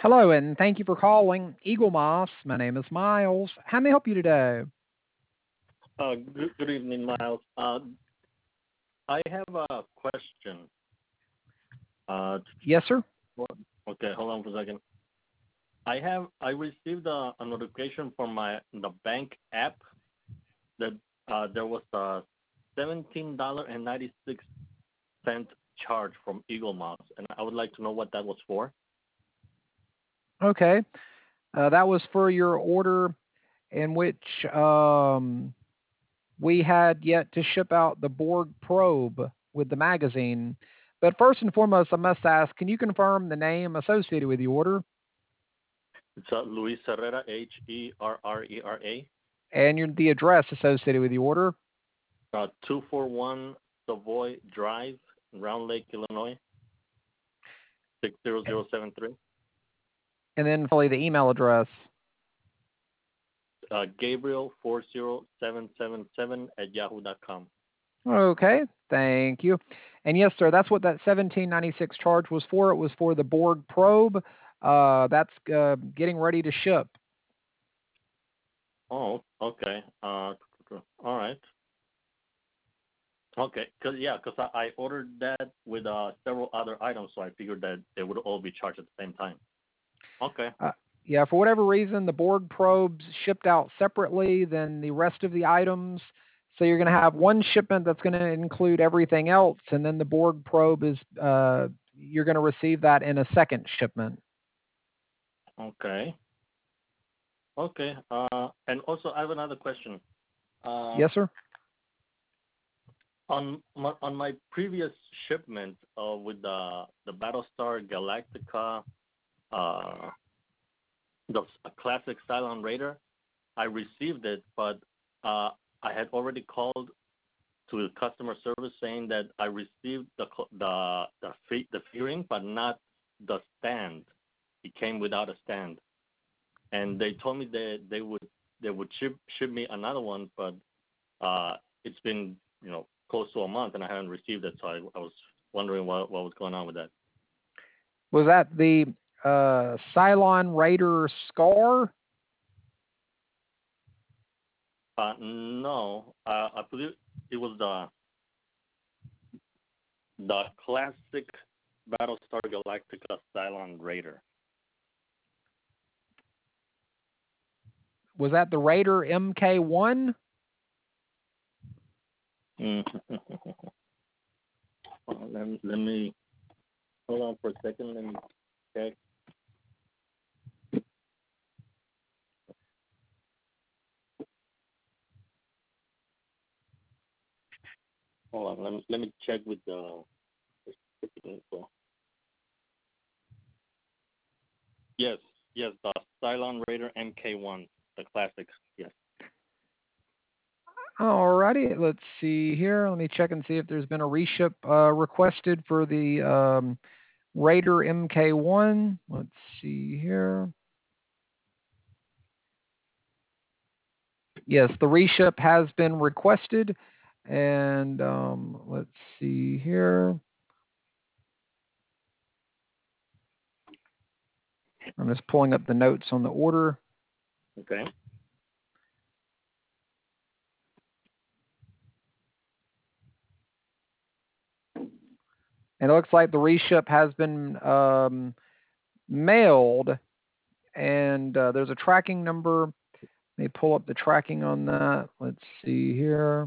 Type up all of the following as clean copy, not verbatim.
Hello, and thank you for calling Eagle Moss. My name is Miles. How may I help you today? Good evening, Miles. I have a question. Uh, Yes, sir. okay, hold on for a second. I received a notification from the bank app that there was a $17.96 charge from Eagle Moss, and I would like to know what that was for. Okay. That was for your order in which we had yet to ship out the Borg probe with the magazine. But first and foremost, I must ask, can you confirm the name associated with the order It's Luis Herrera, Herrera, and the address associated with the order? 241 Savoy Drive, Round Lake, Illinois, 60073. And then finally the email address. Gabriel40777 at yahoo.com. Okay, thank you. And yes, sir, that's what that 1796 charge was for. It was for the Borg probe. That's getting ready to ship. Oh, okay. All right. Okay, cause I ordered that with several other items, so I figured that they would all be charged at the same time. Okay. Uh, yeah, for whatever reason, the Borg probes shipped out separately than the rest of the items. So you're going to have one shipment that's going to include everything else, and then the Borg probe is you're going to receive that in a second shipment. Okay. Okay. And also I have another question. Uh, Yes, sir. on my previous shipment with the Battlestar Galactica, uh, the classic Cylon Raider, I received it, but I had already called to the customer service saying that I received the fairing, but not the stand. It came without a stand, and they told me that they would ship me another one, but it's been close to a month and I haven't received it, so I was wondering what was going on with that. Was that the Cylon Raider Scar? No, I believe it was the classic Battlestar Galactica Cylon Raider. Was that the Raider MK1? Mm. Let me hold on for a second. Let me check. Hold on. Let me check with the specific info. Yes, yes, the Cylon Raider MK1, the classic. Yes. Alrighty, let's see here. Let me check and see if there's been a reship requested for the Raider MK1. Let's see here. Yes, the reship has been requested. And let's see here. I'm just pulling up the notes on the order. Okay. And it looks like the reship has been mailed, and there's a tracking number. Let me pull up the tracking on that. Let's see here.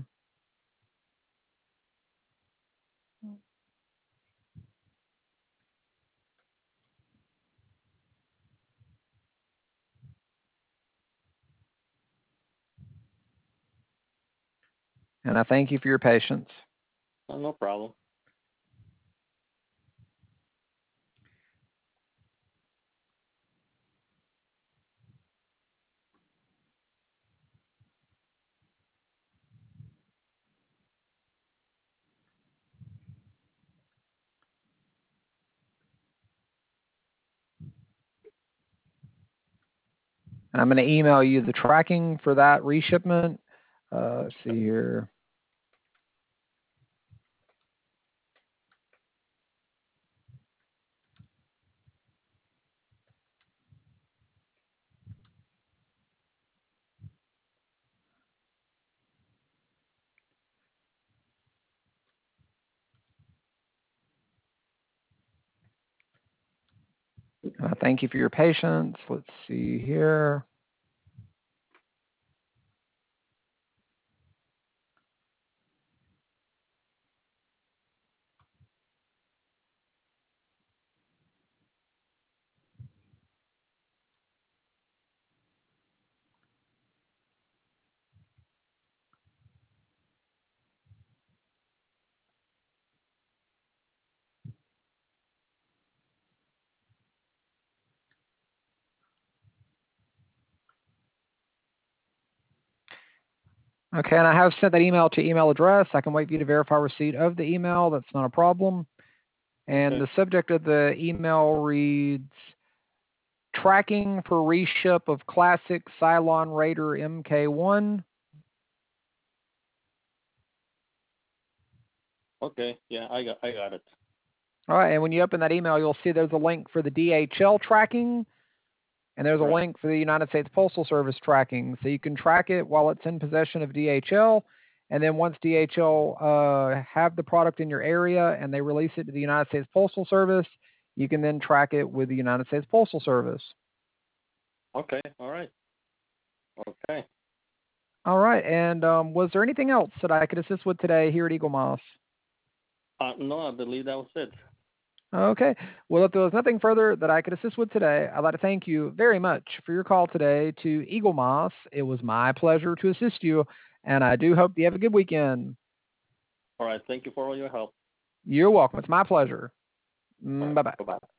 And I thank you for your patience. Oh, no problem. And I'm going to email you the tracking for that reshipment. Let's see here. Thank you for your patience. Let's see here. Okay, and I have sent that email to email address. I can wait for you to verify receipt of the email. That's not a problem. And Okay. the subject of the email reads, tracking for reship of classic Cylon Raider MK1. Okay. Yeah, I got it. All right, and when you open that email, you'll see there's a link for the DHL tracking, and there's a Right. link for the United States Postal Service tracking. So you can track it while it's in possession of DHL, and then once DHL have the product in your area and they release it to the United States Postal Service, you can then track it with the United States Postal Service. Okay. All right. Okay. All right, and was there anything else that I could assist with today here at Eagle Moss? No, I believe that was it. Okay. Well, if there was nothing further that I could assist with today, I'd like to thank you very much for your call today to Eagle Moss. It was my pleasure to assist you, and I do hope you have a good weekend. All right. Thank you for all your help. You're welcome. It's my pleasure. All right. Bye-bye. Bye-bye.